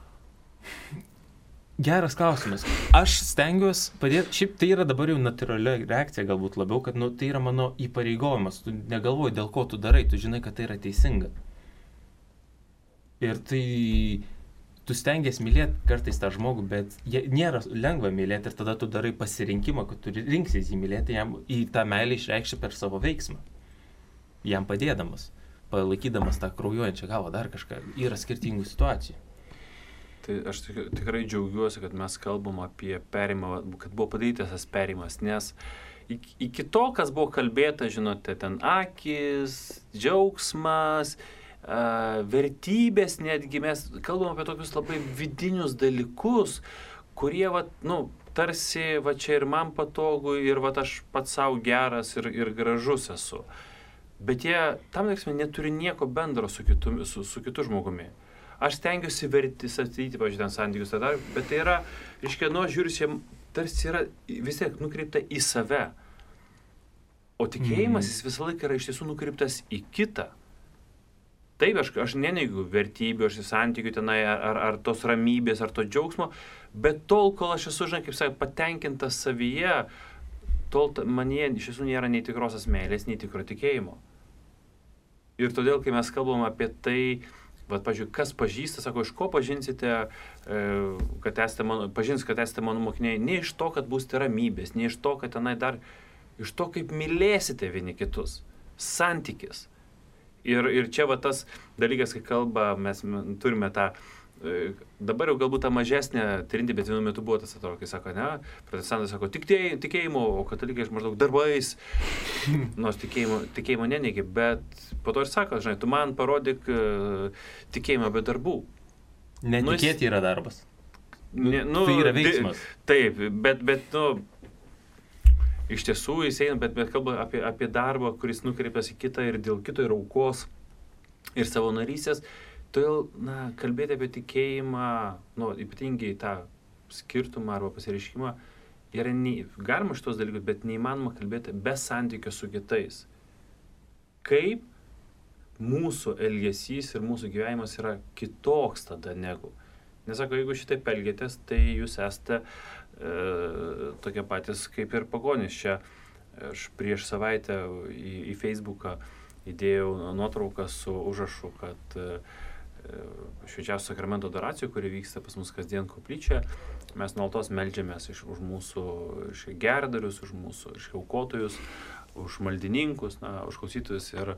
Geras klausimas. Aš stengiuosi padėti, šiaip tai yra dabar jau natūralia reakcija galbūt labiau, kad tai yra mano įpareigojimas. Tu negalvoji, dėl ko tu darai, tu žinai, kad tai yra teisinga. Ir tai tu stengiasi mylėti kartais tą žmogų, bet nėra lengva mylėti ir tada tu darai pasirinkimą, kad tu rinksies jį mylėti, jam į tą meilę išreikšti per savo veiksmą. Jam padėdamas, palaikydamas tą kraujuojančią galvą, dar kažką. Yra skirtingų situacijų. Tai aš tikrai džiaugiuosi, kad mes kalbam apie perimą, kad buvo padarytas tas perimas, nes iki to, kas buvo kalbėta, žinote, ten akis, džiaugsmas, vertybės, netgi mes kalbam apie tokius labai vidinius dalykus, kurie, tarsi, čia ir man patogu, ir aš pats savo geras ir gražus esu. Bet jie, tam veiksmai, neturi nieko bendro su kitu žmogumi. Aš stengiuosi statyti, ten santykius, bet tai yra, žiūris, jie tarsi yra vis tiek nukreipta į save. O tikėjimas jis visą laiką yra iš tiesų nukreiptas į kitą. Taip, aš neneigiu vertybių, aš į santykių tenai, ar tos ramybės, ar to džiaugsmo, bet tol, kol aš esu, kaip sakė, patenkintas savyje, tol manyje iš tiesų nėra nei tikrosios meilės, nei tikro tikėjimo. Ir todėl, kai mes kalbam apie tai, pavyzdžiui, kas pažįsta, sako, iš ko pažinsite, kad esate mano mokiniai, ne iš to, kad būsite ramybės, ne iš to, kad tenai dar, iš to, kaip mylėsite vieni kitus. Santykis. Ir čia tas dalykas, kai kalba, mes turime tą, dabar jau galbūt tą mažesnę trintį, bet vienu metu buvo tas atrodo, kai sako, ne, protestantai sako, tik tikėjimo, o katalikai maždaug darbais, nors tikėjimo neneigia, bet po to ir sako, žinai, tu man parodyk tikėjimą be darbų. Netikėti yra darbas. Tai yra veiksmas. Taip, bet iš tiesų jis eina, bet kalba apie darbą, kuris nukreipęs į kitą ir dėl kito ir aukos ir savanorystės. Todėl, kalbėti apie tikėjimą, ypatingai tą skirtumą arba pasireiškimą, yra galima šitos dalykus, bet neįmanoma kalbėti be santykio su kitais. Kaip mūsų elgesys ir mūsų gyvenimas yra kitoks tada negu. Nesako, jeigu šitaip elgėtės, tai jūs esate tokie patys kaip ir pagonys. Čia aš prieš savaitę į Facebooką įdėjau nuotrauką su užrašu, kad švenčiausio sakramento adoracijų, kuri vyksta pas mus kasdien koplyčioje, mes nuolatos meldžiamės už mūsų gerdarius, už mūsų aukotojus, už maldininkus, už klausytojus. Ir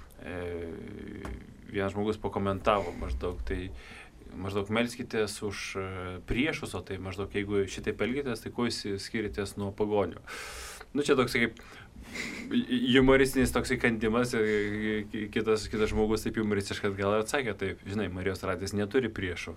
vienas žmogus pakomentavo maždaug melskitės už priešus, o tai maždaug jeigu šitaip elgitės, tai kuo jūs skiriatės nuo pagonių. Čia toks kaip humoristinis toksai kandimas, kitas žmogus taip humoristiškai gal atsakė, taip, žinai, Marijos radijas neturi priešų.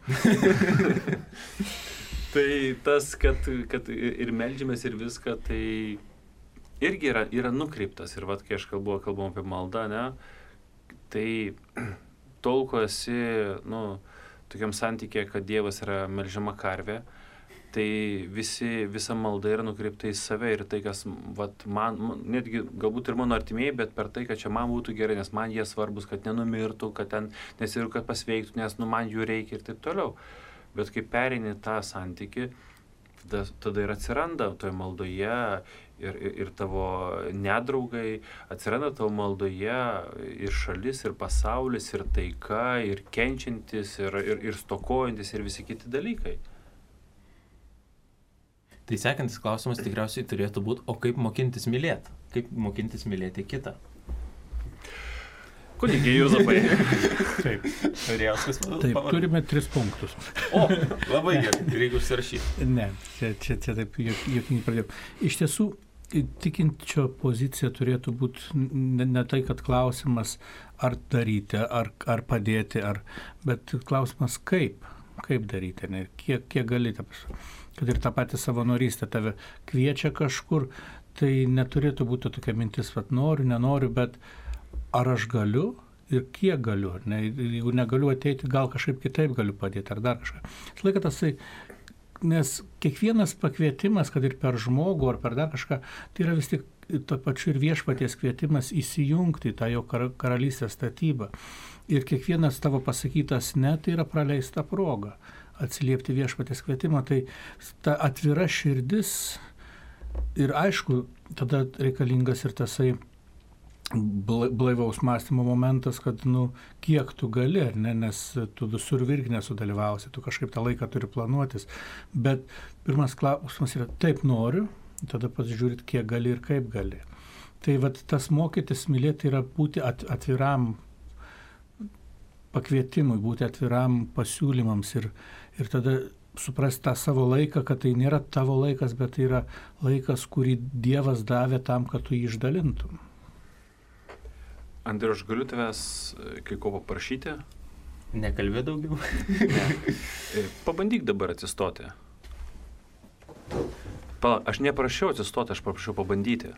Tai tas, kad ir meldžiamės ir viską, tai irgi yra nukreiptas. Ir kai aš kalbam apie maldą, ne, tai tol, ko esi, tokiam santykė, kad Dievas yra melžiama karvė, tai visa malda yra nukreipta į save ir tai, kas man, netgi galbūt ir mano artimieji, bet per tai, kad čia man būtų gerai, nes man jie svarbus, kad nenumirtų, kad pasveiktų, nes man jų reikia ir taip toliau. Bet kai pereini tą santykį, tada ir atsiranda toje maldoje ir tavo nedraugai, atsiranda tavo maldoje ir šalis, ir pasaulis, ir taika, ir kenčiantis, ir stokojantis, ir visi kiti dalykai. Tai sekantis klausimas tikriausiai turėtų būti, o kaip mokintis mylėti? Kaip mokintis mylėti kitą? Kunigė Juozapai. Taip. Taip, turime 3 punktus. O, labai gerai, reikia užsirašyti. Ne, čia taip juokingai pradėjau. Iš tiesų, tikinčio pozicija turėtų būti ne tai, kad klausimas ar daryti, ar padėti, bet klausimas kaip daryti, ne, kiek galite. Kad ir tą patį savanorystę tave kviečia kažkur, tai neturėtų būti tokia mintis, noriu, nenoriu, bet ar aš galiu ir kiek galiu. Ne? Jeigu negaliu ateiti, gal kažkaip kitaip galiu padėti ar dar kažką. Laiką tasai, nes kiekvienas pakvietimas, kad ir per žmogų ar per dar kažką, tai yra vis tik to pačiu ir viešpaties kvietimas įsijungti į tą jo karalystės statybą. Ir kiekvienas tavo pasakytas ne, tai yra praleista proga atsiliepti viešpaties kvietimą. Tai ta atvira širdis ir aišku, tada reikalingas ir tasai blaivaus mąstymo momentas, kad, kiek tu gali, ar ne, nes tu visur irgi nesudalyvausi, tu kažkaip tą laiką turi planuotis. Bet pirmas klausimas yra, taip noriu, tada pasižiūrėt, kiek gali ir kaip gali. Tai vat tas mokytis mylėti yra būti atviram pakvietimui, būti atviram pasiūlymams ir tada suprasti tą savo laiką, kad tai nėra tavo laikas, bet tai yra laikas, kurį Dievas davė tam, kad tu jį išdalintum. Andriu, aš galiu tavęs kai ko paprašyti? Nekalbė daugiau. Pabandyk dabar atsistoti. Aš neprašiau atsistoti, aš paprašiau pabandyti.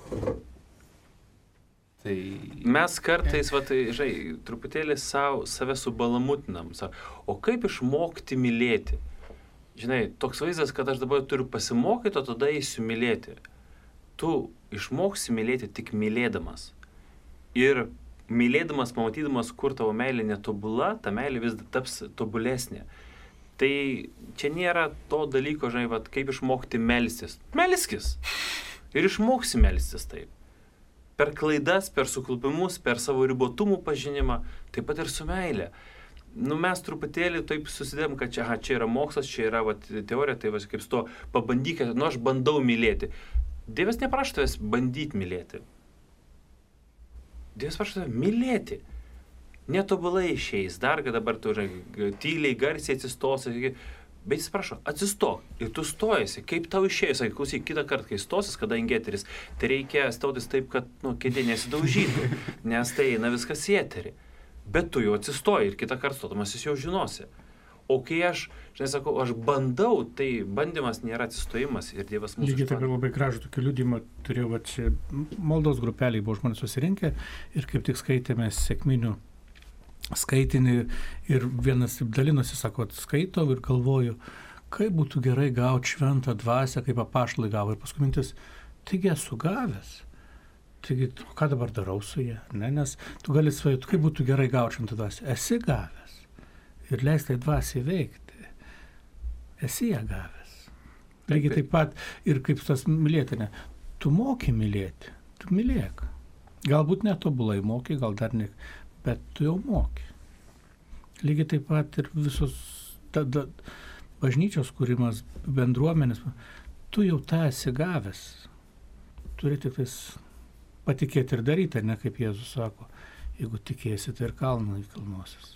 Tai... Mes kartais, truputėlį save subalamutinam. O kaip išmokti mylėti? Žinai, toks vaizdas, kad aš dabar turiu pasimokyti, o tada eisiu mylėti. Tu išmoksi mylėti tik mylėdamas. Ir mylėdamas, pamatydamas, kur tavo meilė netobula, ta meilė vis taps tobulesnė. Tai čia nėra to dalyko, žinai, kaip išmokti melstis. Melskis. Ir išmoksi melstis taip. Per klaidas, per suklupimus, per savo ribotumų pažinimą, taip pat ir su meilė. Mes truputėlį taip susidėm, kad čia yra mokslas, čia yra teorija, tai kaip su to pabandykite, aš bandau mylėti. Dievas neprašo tavęs bandyti mylėti. Dievas prašo tavęs mylėti. Netobulai išeis, dar kad dabar tu tyliai, garsiai atsistosi, bet jis prašo, atsistok. Ir tu stojasi, kaip tau išėjus, klausyk, kitą kartą, kai stosis, kadangi eteris, tai reikia stotis taip, kad kėdė nesidaužytų, nes tai eina viskas į eterį. Bet tu jau atsistoji ir kitą kartą stodamas jis jau žinosi. O kai aš bandau, tai bandymas nėra atsistojimas ir Dievas mūsų. Lygiai taip ir labai gražų tokį liudymą turėjau, čia maldos grupeliai buvo žmonės susirinkę ir kaip tik skaitėme sekminių skaitinį ir vienas dalinosi, sako, skaitau ir galvoju, kaip būtų gerai gauti šventą dvasią, kaip apaštalai gavo. Ir paskui mintis, taigi esu gavęs. Taigi, ką dabar darau su jie? Ne? Nes tu gali svajoti, kaip būtų gerai gauti šventą dvasią. Esi gavęs. Ir leis tai dvasiai veikti. Esi ją gavęs. Lygiai taip pat ir kaip tas mylėti, ne? Tu moki mylėti, tu mylėk. Galbūt netobulai moki, gal dar ne, bet tu jau moki. Lygiai taip pat ir visos bažnyčios kūrimas, bendruomenės, tu jau tą esi gavęs. Turi tik tais patikėti ir daryti, ne kaip Jėzus sako, jeigu tikėsi, tai ir kalną įkalnosis.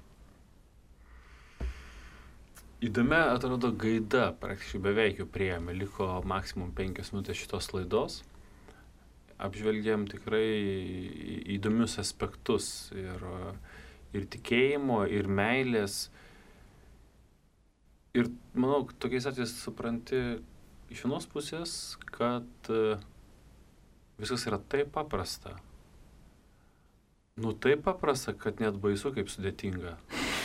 Įdomi, atrodo, gaida, praktiškai beveik jau priėjome, liko maksimum 5 minutės šitos laidos. Apžvelgėm tikrai įdomius aspektus ir tikėjimo, ir meilės. Ir manau, tokiais atvejais supranti iš vienos pusės, kad viskas yra taip paprasta. Taip paprasta, kad net baisu, kaip sudėtinga.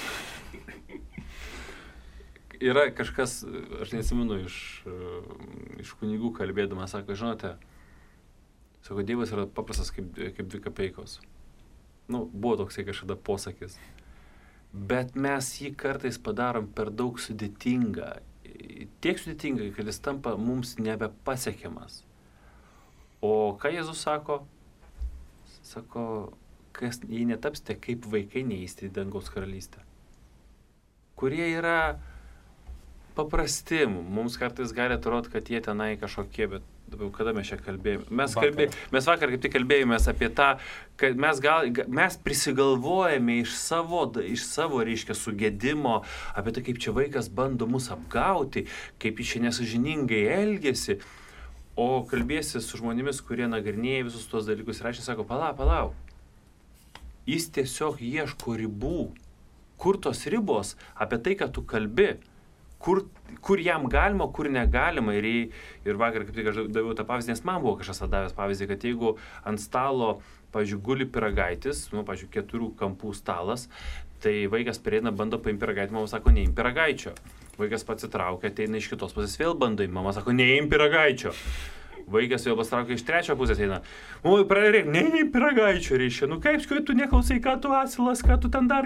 Yra kažkas, aš neatsimenu, iš kunigų kalbėdamas, sako, žinote, Dievas yra paprastas kaip 2 kapeikos. Buvo toksai kažkada posakis. Bet mes jį kartais padarom per daug sudėtingą. Tiek sudėtingai, kad jis tampa mums nebepasiekiamas. O ką Jėzus sako? Sako, jei netapsite kaip vaikai, neįsite į dangaus karalystę. Kurie yra paprasti, mums kartais gali atrodyti, kad jie tenai kažkokie, bet kada mes čia kalbėjome? Mes vakar kaip tik kalbėjomės apie tą, kad mes prisigalvojame iš savo reiškia, sugedimo, apie tai, kaip čia vaikas bando mus apgauti, kaip jis čia nesažiningai elgiasi, o kalbėsi su žmonėmis, kurie nagrinėja visus tos dalykus ir aš sako, palauk. Jis tiesiog ieško ribų. Kur tos ribos apie tai, kad tu kalbi? kur jam galima, kur negalima. Ir vakar kaip tik aš daviau tą pavyzdį, nes man buvo kažkas davęs pavyzdį, kad jeigu ant stalo, pavyzdžiui, guli pyragaitis, pavyzdžiui, 4 kampų stalas, tai vaikas prieina, bando paimti pyragaitį, mama sako, neim pyragaičio. Vaikas pasitraukia, ateina iš kitos pusės, vėl bando, mama sako, neim pyragaičio. Vaikas vėl pastraukia iš trečio pusės eina. Mama pradėjo, neim pyragaičio, reiškia. Nu kaip, tu neklausai, ką tu asilas, ką tu ten dar,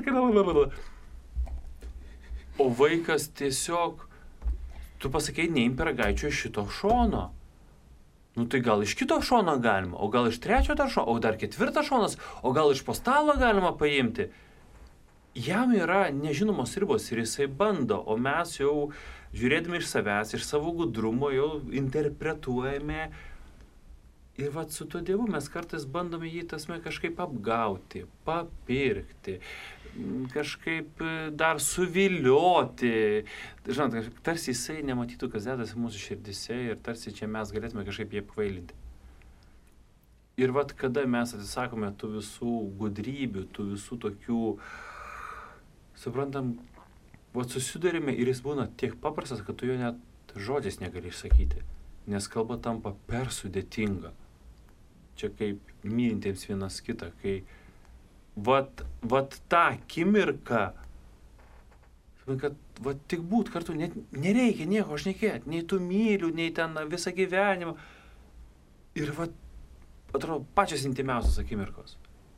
O vaikas tiesiog, tu pasakei, neim pyragaičio iš šito šono. Nu tai gal iš kito šono galima, o gal iš trečio dar šono, o dar 4 šonas, o gal iš po stalo galima paimti. Jam yra nežinomos ribos ir jisai bando, o mes jau žiūrėdami iš savęs, iš savo gudrumo jau interpretuojame. Ir vat su tuo Dievu mes kartais bandome jį tasme kažkaip apgauti, papirkti, kažkaip dar suvilioti. Žinot, tarsi jisai nematytų, kas dedasi mūsų širdise ir tarsi čia mes galėtume kažkaip jį apkvailinti. Ir vat kada mes atsisakome tų visų gudrybių, tų visų tokių, suprantam, vat susidurime ir jis būna tiek paprastas, kad tu jo net žodžiais negali išsakyti, nes kalba tampa per sudėtinga. Čia kaip mylintiems vienas kitą, kai vat tą akimirką, kad vat tik būt kartu, net nereikia nieko šnekėti, nei tu myliu, nei ten visą gyvenimą. Ir vat, atrodo, pačios intimiausios akimirkos.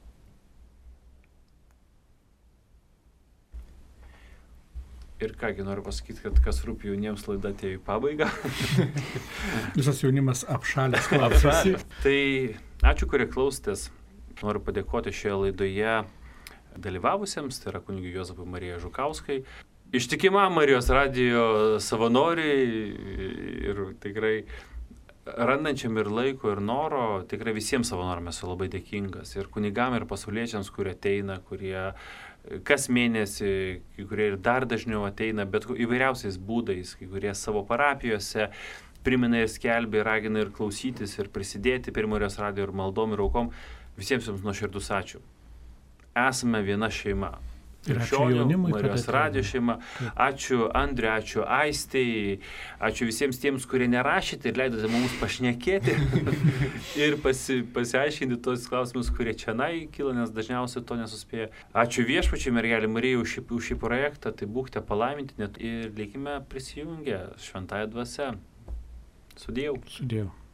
Ir kągi noriu pasakyti, kad kas rūpi jauniems, laida atėjo į pabaigą. Visas jaunimas apšalęs. Tai ačiū, kurie klausėtės. Noriu padėkoti šioje laidoje dalyvavusiems, tai yra kunigui Juozapui Marijai Žukauskai, ištikimam Marijos radijo savanoriai ir tikrai randančiam ir laiko, ir noro, tikrai visiems savanoriams esu labai dėkingas. Ir kunigam, ir pasauliečiams, kurie ateina, kurie kas mėnesį, kai kurie ir dar dažniau ateina, bet įvairiausiais būdais, kai kurie savo parapijose primena ir skelbia, ir ragina ir klausytis, ir prisidėti prie Marijos radijo ir maldom, ir aukom. Visiems jums nuoširdus ačiū. Esame viena šeima. Krikščionių, Marijos radijo šeima. Ačiū Andriui, ačiū Aistei, ačiū visiems tiems, kurie nerašėte ir leidote mums pašnekėti ir pasiaiškinti tos klausimus, kurie čianai kyla, nes dažniausiai to nesuspėja. Ačiū Viešpačiui, Mergelei Marijai už šį projektą, tai būkite palaiminti net ir likime prisijungę šventąja dvasia. Sudiev.